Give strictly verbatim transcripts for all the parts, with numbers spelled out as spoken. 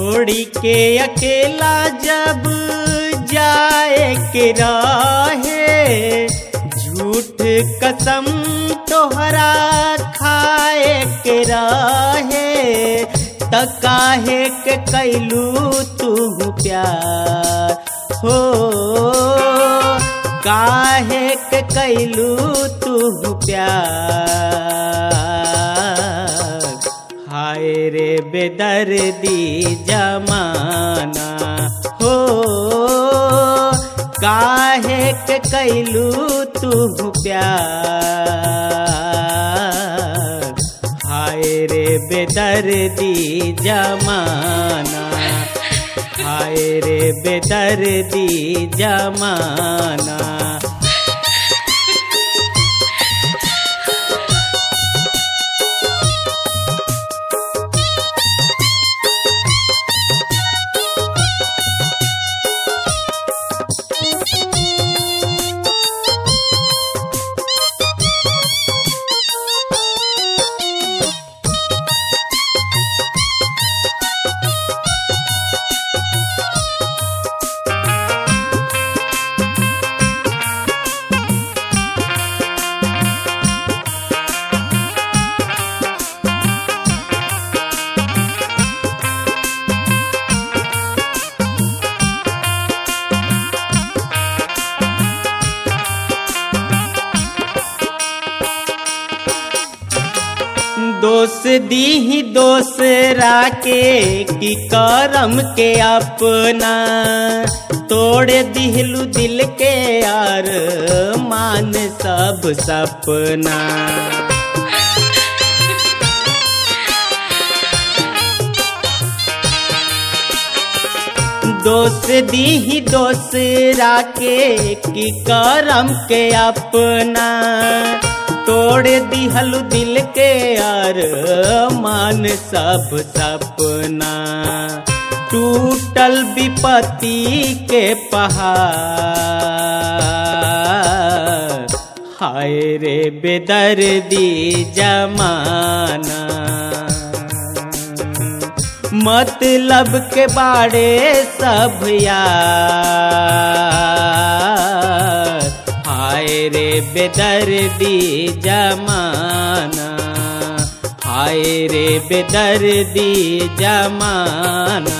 छोड़ी के अकेला जब जाए के राहे, झूठ कसम तोहरा खाए के राहे, त काहे के कैलू तू प्यार हो, काहे के कैलू तू प्यार। हाय रे बेदर्दी जमाना हो, काहे के कैलू तू प्यार। हाय रे बेदर्दी जमाना, हाय रे बेदर्दी जमाना। दोष दी ही दोसरा के कि करम के अपना, तोड़ दिलू दिल के यार मान सब सपना। दोष दी ही दोसरा के कि करम के अपना, तोड़ दिहलु दिल के यार मान सब सपना। टूटल विपत्ति के पहाड़, हाय रे बेदर्दी जमाना। मतलब के बाड़े सब यार, हाय रे बेदर्दी जमाना, हाय रे बेदर्दी जमाना।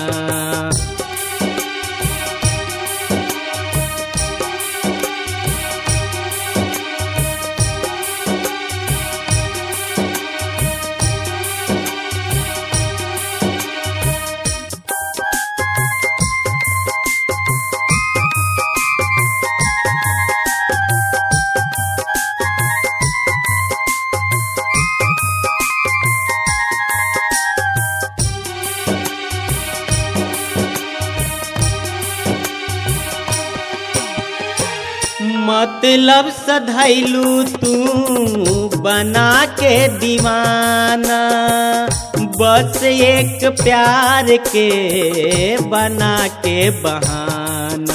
मतलब सधैलू तू बना के दीवाना, बस एक प्यार के बना के बहाना।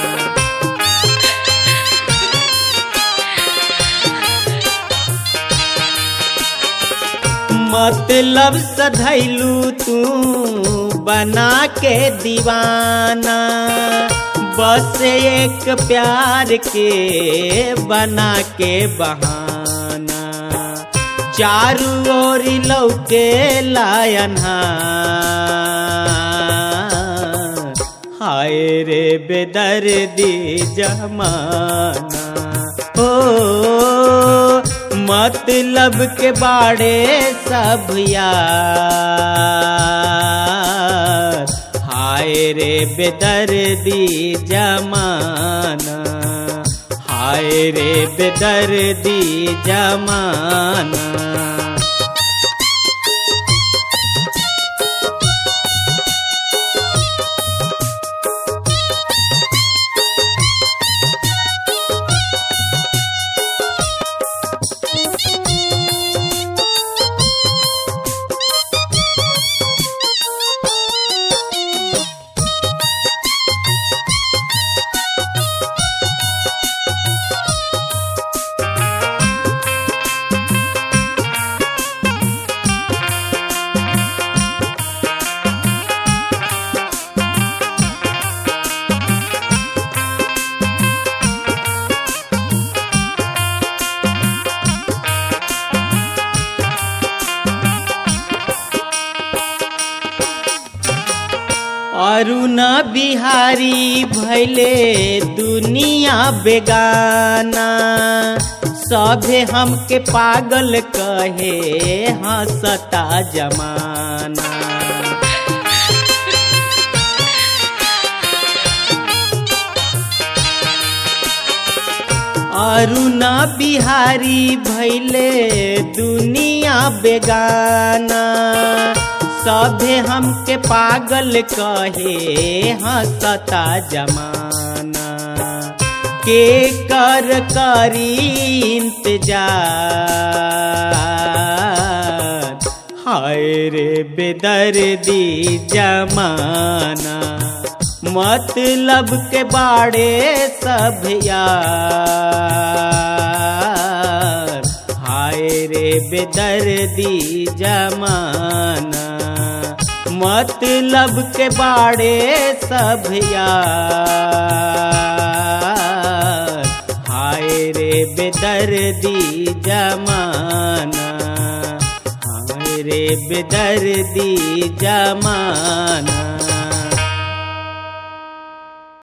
मतलब सधैलू तू बना के दीवाना, बस एक प्यार के बना के बहाना। चारू ओर लौके लायनहा, हाय रे बेदर्दी जमाना। ओ मतलब के बाड़े सब यार, हाय रे बेदर्दी जमाना, हाय रे बेदर्दी जमाना। अरुण बिहारी भैले दुनिया बेगाना, सभे हमके पागल कहे हंसता जमाना। अरुण बिहारी भैले दुनिया बेगाना, सभे हमके पागल कहे हंसता जमाना। के कर करी इंतजार, हाय रे बेदर्दी जमाना। मतलब के बाड़े सब यार, हाय रे बेदर्दी जमाना। मतलब के बाड़े सब यार, हाय रे बेदर्दी जमाना। हाय रे बेदर्दी जमाना।